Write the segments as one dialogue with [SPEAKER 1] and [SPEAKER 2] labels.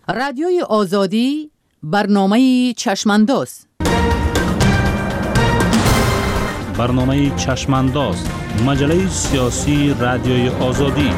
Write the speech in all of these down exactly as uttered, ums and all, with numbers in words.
[SPEAKER 1] رادیوی آزادی برنامه چشمانداز.
[SPEAKER 2] برنامه چشمانداز، مجله سیاسی رادیوی آزادی.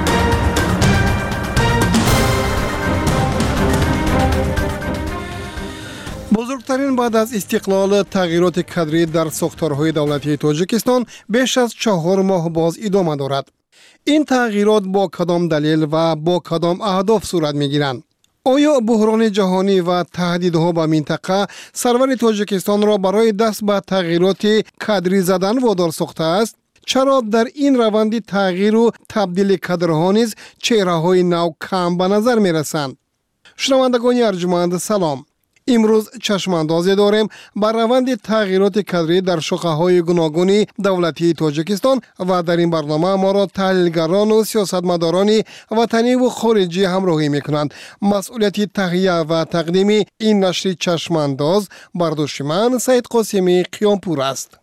[SPEAKER 3] بزرگترین بعد از استقلال تغییرات کادری در ساختارهای دولتی تاجیکستان بیش از چهار ماه باز ادامه دارد. این تغییرات با کدام دلیل و با کدام اهداف صورت می‌گیرند؟ آیا بحران جهانی و تهدیدها به منطقه سرور تاجیکستان را برای دست به تغییرات کادری زدن وادار ساخته است؟ چرا در این روند تغییر و تبدیل کادرها نیز چهره‌های نو کم به نظر می‌رسند؟ شنوندگان ارجمند سلام. امروز چشماندازی داریم بر روند تغییرات کادری در شاخه‌های گوناگون دولتی تاجیکستان و در این برنامه ما را تحلیلگران و سیاستمداران وطنی و خارجی همراهی می‌کنند. مسئولیت تهیه و تقدیم این نشر چشمانداز بر دوش من سید قاسمی قیامپور است.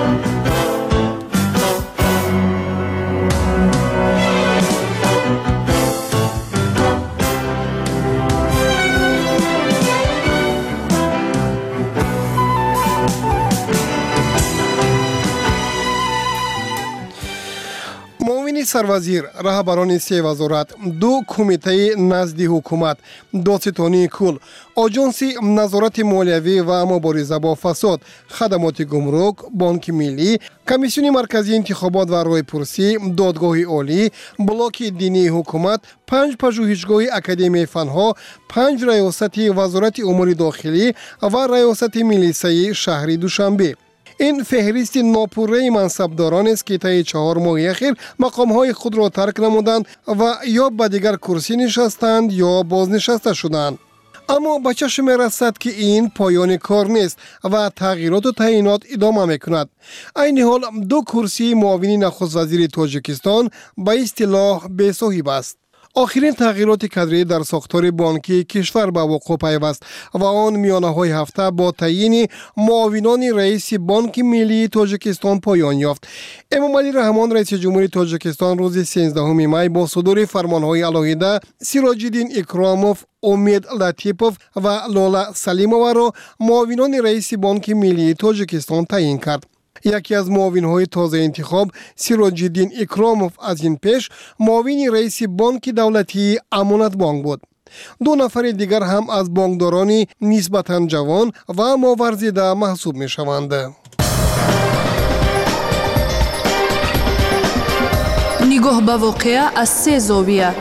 [SPEAKER 3] سروزیر، رهبران سه وزارت، دو کمیته نزد حکومت، دادستانی کل، آژانس نظارت مالیوی و مبارزه با فساد، خدمات گمرک، بانک ملی، کمیسیون مرکزی انتخابات و رایپرسی، دادگاه عالی، بلاک دینی حکومت، پنج پژوهشگاه اکادمی فنها، پنج ریاست وزارت امور داخلی و ریاست میلیسای شهری دوشنبه. این فهرست ناپوره منصبداران است که طی چهار ماه اخیر مقام‌های خود را ترک نمودند و یا به دیگر کرسی نشستند یا بازنشسته شدند. اما به چشم می‌رسد که این پایان کار نیست و تغییرات و تعیینات ادامه می‌کند. عین حال دو کرسی معاون نخست وزیر تاجیکستان به اصطلاح بی‌صاحب است. آخرین تغییرات کادری در ساختار بانکی کشور به وقوع پیوست و آن میانه‌های هفته با تعیین معاونان رئیس بانک ملی تاجیکستان پایان یافت. امامعلی رحمان رئیس جمهوری تاجیکستان روز سیزدهم می با صدور فرمانهای علاهیده سیراج‌الدین اکراموف، امید لطیپوف و لاله سلیمووا را معاونان رئیس بانک ملی تاجیکستان تعیین کرد. یکی از معاون‌های تازه انتخاب سیراج‌الدین اکراموف از این پیش معاون رئیس بانک دولتی امانت بانک بود. دو نفر دیگر هم از بانکداران نسبتاً جوان و ماورزیده محسوب می‌شوند.
[SPEAKER 4] نگاه به واقعه از سه زاویه.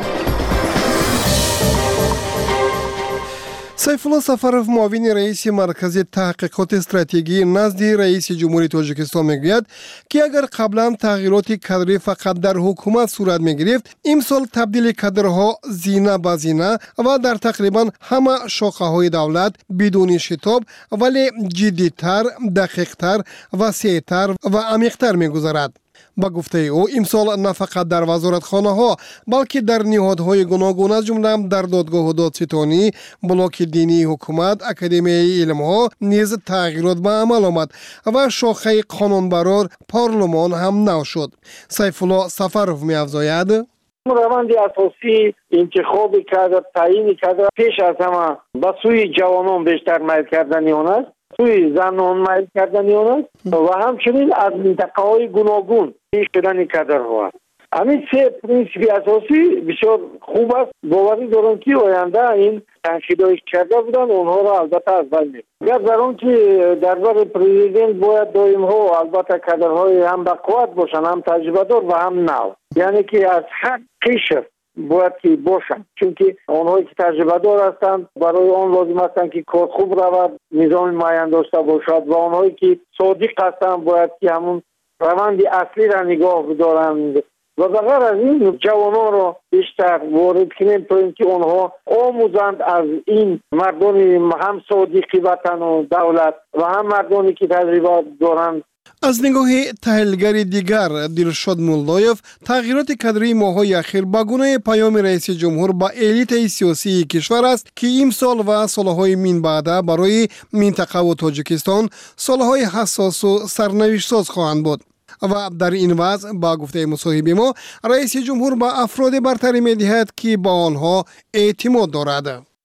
[SPEAKER 3] سیفالله سفروف معاون رئیس مرکز تحقیقات استراتژی نزد رئیس جمهوری تاجیکستان میگوید که اگر قبلا تغییرات کادری فقط در حکومت صورت میگرفت، امسال تبدیل کادرها زینه به زینه و در تقریبا همه شاخه‌های دولت بدون شتاب ولی جدی‌تر، دقیق‌تر، وسیع‌تر و عمیق‌تر میگذرد. با گفته او امسال نه فقط در وزارتخانه ها بلکه در نهادهای گوناگون از جمله در دادگاه و دادستانی، بلاک دینی حکومت، اکادمی علم ها نیز تغییرات به عمل آمد و شاخه قانونبرار پارلمان هم نو شد. سیفالله سفروف می افزاید:
[SPEAKER 5] روند اساسی انتخاب کادر، تعیین کادر پیش از همه به سوی جوانان بیشتر میل کردن آن است، سوی زنان میل کردن آن است و همچنین از منطقه های گوناگون پیش شدن کادرها است. همین سه پرینسیپ اساسی بسیار خوب است. باوری دارم که آینده این تنقیدهای کرده بودن اونها را البته از بین می‌برد. در آن که دربار پرزیدنت باید دائم ها البته کادرهای هم بقوت باشن، هم تجربه دار و هم نو، یعنی که از هر قشر باید که باشن، چون که آنهایی که تجربه دار هستند برای آن لازم هستند که کار خوب رود، نظام معین داشته باشد و آنهایی که صادق هستند باید که همون روند اصلی را نگاه بدارند و بغیر از این جوانان را بیشتر وارد کنیم تا اینکه آنها آموزند از این مردانی هم صادقی وطن و دولت و هم مردانی که تجربه دارند.
[SPEAKER 3] از نگاه تحلیلگر دیگر دلشاد مولایف، تغییرات کادری ماه‌های اخیر به گونه پیام رئیس جمهور با الیت سیاسی کشور است که امسال و سالهای من بعد برای منطقه و تاجیکستان سالهای حساس و سرنوشت ساز خواهند بود. و در این وضع با گفته مصاحبه ما رئیس جمهور با افراد برتری می‌دهد که با آنها اعتماد دارد.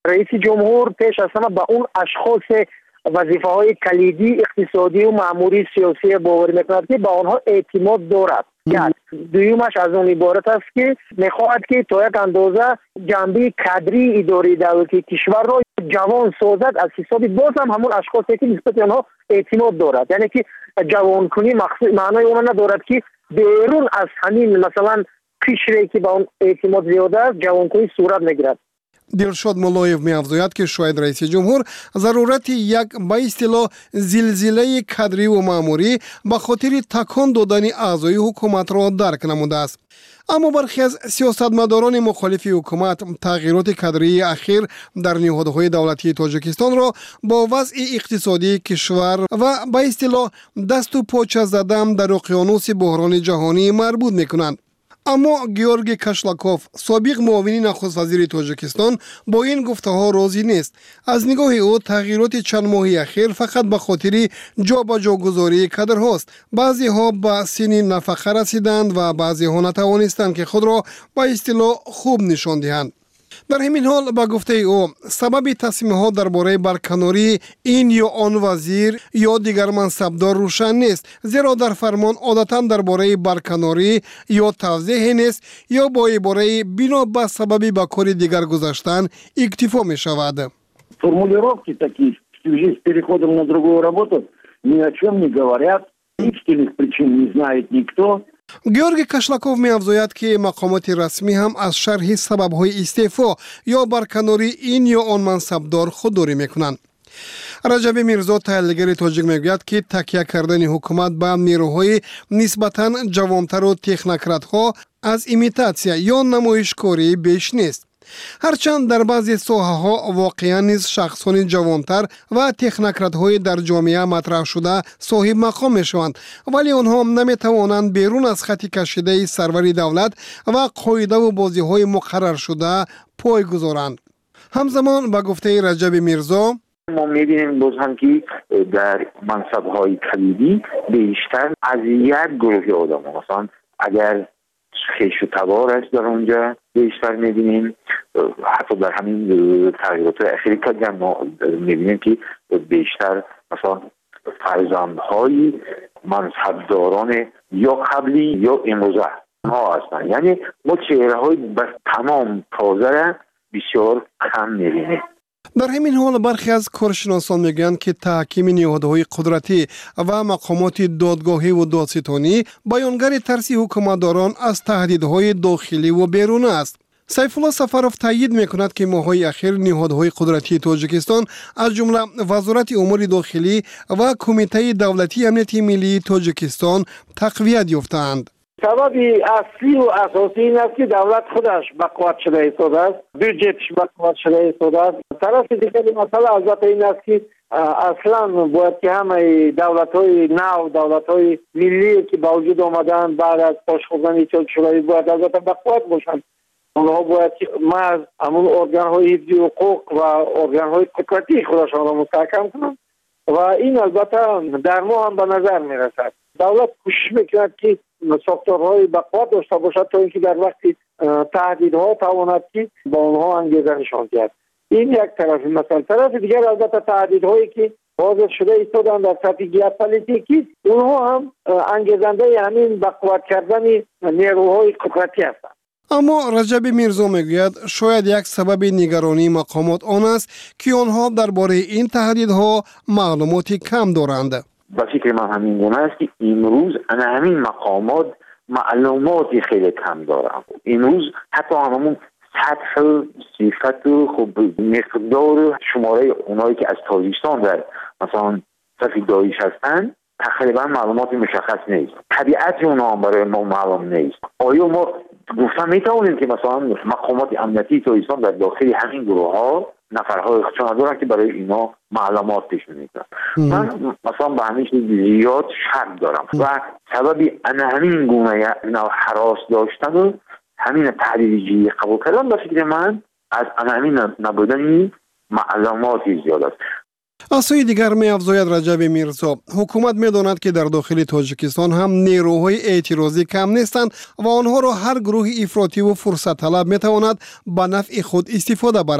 [SPEAKER 5] رئیس جمهور پیش از همه با اون اشخاص وظیفه های کلیدی اقتصادی و مأموری سیاسی باور میکند که با آنها اعتماد دارد. دویمش از اون عبارت است که میخواهد که تا یک اندازه جنبه کادری اداره دولتی کشور را جوان سازد از حساب باز هم همون اشخاصی که نسبت آنها اعتماد دارد. یعنی که جوان کنی مقصود معنای اون ندارد که بیرون از همین مثلا قشری که با اون اعتماد زیاده است جوان کنی صورت نگیرد.
[SPEAKER 3] دلشاد مولایف می‌افزاید که شاید رئیس جمهور ضرورت یک به اصطلاح زلزله کادری و ماموری به خاطر تکان دادن اعضای حکومت را درک نموده است. اما برخی از سیاستمداران مخالف حکومت تغییرات کادری اخیر در نهادهای دولتی تاجیکستان را با وضع اقتصادی کشور و به اصطلاح دست و پاچه زدن در اقیانوس بحران جهانی مربوط می‌کنند. اما گیورگی کاشلاکوف سابق معاون نخست وزیر تاجیکستان با این گفته‌ها راضی نیست. از نگاه او تغییرات چند ماهی اخیر فقط به خاطر جابجاگذاری کادرهاست. بعضی ها به سن نفقه رسیدند و بعضی ها نتوانستند که خود را به اصطلاح خوب نشان دهند. در همین حال با گفته او سبب تصمیم ها درباره برکناری این یا آن وزیر یا دیگر منصبدار روشن نیست، زیرا در فرمان عادتا درباره برکناری یا توضیح نیست یا با عباره بنا به سببی به کار دیگر گذاشتن اکتفا می شود.
[SPEAKER 6] Формулировки такие в связи с переходом на другую работу ни о чем не говорят, истинных причин не знает никто.
[SPEAKER 3] گیورگی کاشلاکوف می‌افزاید که مقامات رسمی هم از شرح سبب‌های استعفا یا برکناری این یا آن منصبدار خودداری می‌کنند. رجب میرزا تحلیلگر تاجیک میگوید که تکیه کردن حکومت به نیروهای نسبتاً جوانتر و تکنوکرات‌ها از ایمیتاسیا یا نمایشکاری بیش نیست. هرچند در بعضی ساحه‌ها واقعاً نیز شخصان جوانتر و تکنوکرات‌های در جامعه مطرح شده صاحب مقام میشوند، ولی آنها نمیتوانند بیرون از خط کشیده سرور دولت و قاعده و بازی‌های مقرر شده پای گذارند. همزمان با گفته رجب میرزا
[SPEAKER 7] ما می‌بینیم باز هم که در منصب‌های کلیدی بیشتر از یک گروه آدم مثلا اگر خیش و تبار است در اونجا بیشتر می‌بینیم، حتی در همین تغییرات اخیری که ما می‌بینیم که بیشتر مثلا فرزندهای منصبداران یا قبلی یا امروزه ها هستند. یعنی ما چهره‌های بس تمام تازه را بسیار کم می‌بینیم.
[SPEAKER 3] در همین حال برخی از کارشناسان میگویند که تحکیم نهادهای قدرتی و مقامات دادگاهی و دادستانی بیانگر ترس حکومتداران از تهدیدهای داخلی و بیرون است. سیف الله سفروف تایید میکند که ماه‌های اخیر نهادهای قدرتی تاجیکستان از جمله وزارت امور داخلی و کمیته دولتی امنیت ملی تاجیکستان تقویت یافتند.
[SPEAKER 5] سبب اصلی و اساسی این است که دولت خودش بقوت شده ایستاده است، بودجهش بقوت شده ایستاده است. طرف دیگری مسئله البته این است که اصلا باید که همه دولت‌های نو، دولت‌های ملی که با وجود آمدن بعد از پاش خوردن ایجاد شده باید البته بقوت باشند. اونها باید که مرز همون ارگان‌های حفظی حقوق و ارگان‌های قدرتی خودشان را مستحکم کنند و این البته در ما هم به نظر می‌رسد. دولت کوشش می‌کند که ساختارهای بقوت داشته باشد تا اینکه در وقتی تهدیدها تواند که با آنها انگیزه نشان دهد. این یک طرف مثلا. طرف دیگر البته تهدیدهایی که واضح شده ایستادن در سطح ژئوپلیتیکی اونها هم انگیزنده همین بقوت کردن نیروهای قدرتی هستند.
[SPEAKER 3] اما رجب میرزا میگوید شاید یک سبب نگرانی مقامات آن است که آنها درباره این تهدیدها معلوماتی کم دارند.
[SPEAKER 7] با فکر من همین گونه است که امروز همین مقامات معلوماتی خیلی کم دارند. امروز حتی همون سطح صفت و خب مقدار شماره اونایی که از تاجیکستان در مثلا صف داعش هستند تقریبا معلوماتی مشخص نیست. طبیعت اونها هم برای ما معلوم نیست. آیا ما گفتم میتوانیم که مثلا مقامات امنیتی تاجیکستان در داخل همین گروه ها نفرهای خودشان دارن که برای اینا معلومات پیش می‌گیرن؟ من مثلا به همین زیاد شک دارم و سببی انا همین گونه نوع حراس داشتن و همین تحلیلی قبول کردن به فکر من از انا همین نبودن معلوماتی زیاد است.
[SPEAKER 3] از سوی دیگر می افزاید رجب میرزا حکومت می داند که در داخل تاجیکستان هم نیروهای اعتراضی کم نیستند و آنها را هر گروه افراطی و فرصت طلب می تواند به نفع خود استفاده برد.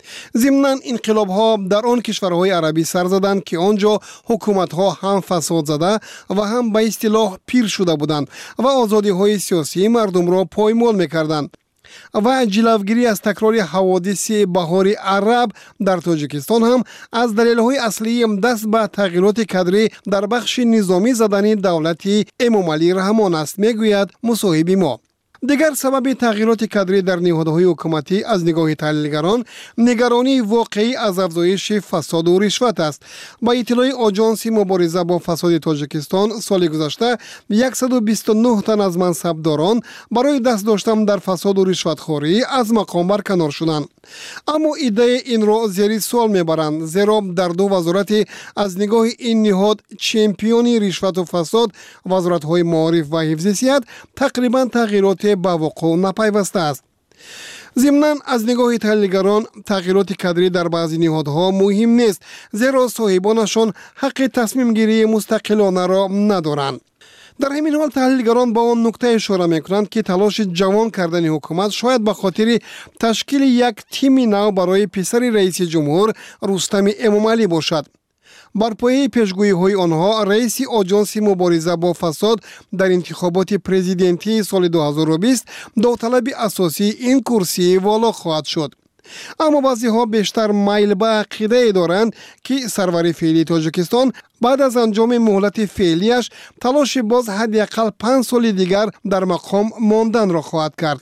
[SPEAKER 3] ضمناً انقلاب‌ها در آن کشورهای عربی سر زدند که آنجا حکومت‌ها هم فساد زده و هم به اصطلاح پیر شده بودند و آزادی‌های سیاسی مردم را پایمال می‌کردند. و جلوگیری از تکرار حوادث بهار عرب در تاجیکستان هم از دلایل اصلی دست به تغییرات کادری در بخش نظامی زدن دولت امام علی رحمان است، میگوید مصاحب ما. دیگر سبب تغییرات کادری در نهادهای حکومتی از نگاه تحلیلگران نگرانی واقعی از افزایش فساد و رشوت است. با اطلاع آژانس مبارزه با فساد تاجیکستان سال گذشته صد و بیست و نه تن از منصبداران برای دست داشتن در فساد و رشوتخوری از مقام برکنار شدند. اما ایده این را زیر سوال میبرند، زیرا در دو وزارت از نگاه این نهاد چمپیونی رشوت و فساد وزارت‌های معارف و حفظ صحت تقریبا تغییرات به وقوع نپیوسته است. ضمناً از نگاه تحلیلگران تغییرات کادری در بعضی نهادها مهم نیست، زیرا صاحبانشان حق تصمیم گیری مستقلانه را ندارند. در همین حال تحلیلگران با آن نکته اشاره میکنند که تلاش جوان کردن حکومت شاید به خاطر تشکیل یک تیم نو برای پسر رئیس جمهور رستم امام علی باشد. بر پایه پیشگویی های آنها رئیس آژانس مبارزه با فساد در انتخابات پرزیدنتی سال دو هزار و بیست داوطلب اساسی این کرسی والا خواهد شد. اما بعضی ها بیشتر میل به عقیده دارند که سرور فعلی تاجیکستان بعد از انجام مهلت فعلیش تلاش باز حداقل پنج سال دیگر در مقام ماندن را خواهد کرد.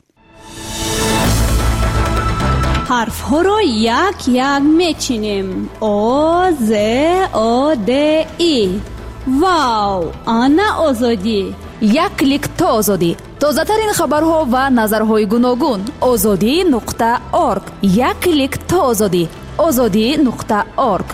[SPEAKER 8] حرف ها را یک یک میچینیم. او ز او د ای. واو، آنا آزادی.
[SPEAKER 4] یک کلیک تا آزادی. تازه ترین خبرها و نظرهای گوناگون. آزادی نقطه ارگ. یک کلیک تا آزادی. آزادی نقطه ارگ.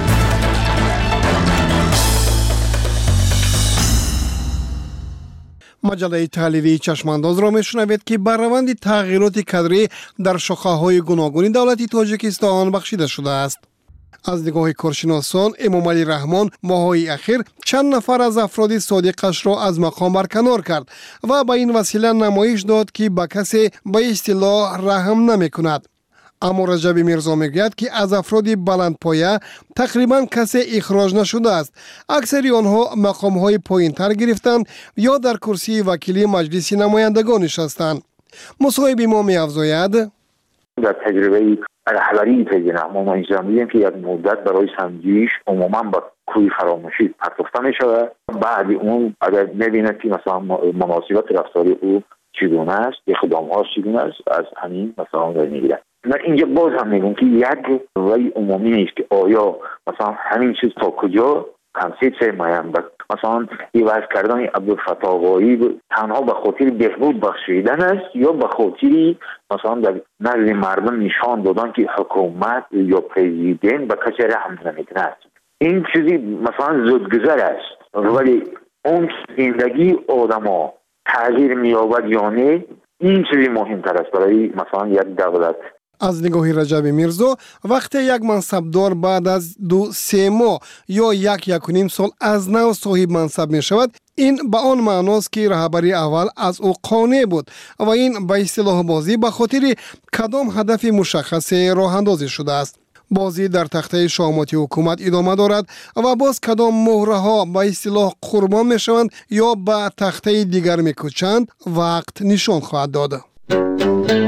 [SPEAKER 3] مجله تحلیلی چشمانداز را میشنوید که بر روند تغییرات کادری در شاخه‌های گوناگون دولت تاجیکستان بخشیده شده است. از نگاه کارشناسان امام علی رحمان ماه‌های اخیر چند نفر از افراد صادقش را از مقام برکنار کرد و به این وسیله نمایش داد که به کسی به اصطلاح رحم نمی‌کند. اما رجب میرزا میگوید که از افراد بلندپایه تقریبا کسی اخراج نشده است. اکثری آنها مقام‌های پایین‌تر گرفتند یا در کرسی وکیلی مجلس نمایندگان نشستند. مصاحب ما می‌افزاید
[SPEAKER 7] در تجربه رهبری تجربه ما انجام دیدیم که یک مدت برای سنجش عموما با کوی فراموشی پرداخته می‌شود. بعد اون اگر می‌بیند که مثلا مناسبت رفتاری او چگونه است، اقدام‌هاش چگونه است، از همین مثلا را می‌گیرد. من اینجا باز هم میگم که یک رای عمومی نیست که آیا مثلا همین چیز تا کجا کنسیت میایم. مثلا ایواز کردن عبدالفتاح غایی تنها به خاطر بهبود بخشیدن است یا به خاطر مثلا در نزد مردم نشان دادن که حکومت یا پرزیدنت به کسی رحم نمیکند. این چیزی مثلا زودگذر است، ولی اون زندگی آدما تغییر مییابد یا نه، این چیزی مهمتر است برای مثلا یک دولت.
[SPEAKER 3] از نگاه رجب میرزا وقتی یک منصبدار بعد از دو سه ماه یا یک یک و نیم سال از نو صاحب منصب می شود، این به آن معناست که رهبری اول از او قانع بود و این به اصطلاح بازی به خاطر کدام هدف مشخص راه اندازی شده است. بازی در تخته شاماتی حکومت ادامه دارد و باز کدام مهره ها به اصطلاح قربان می شوند یا به تخته دیگر می کوچند وقت نشان خواهد داد.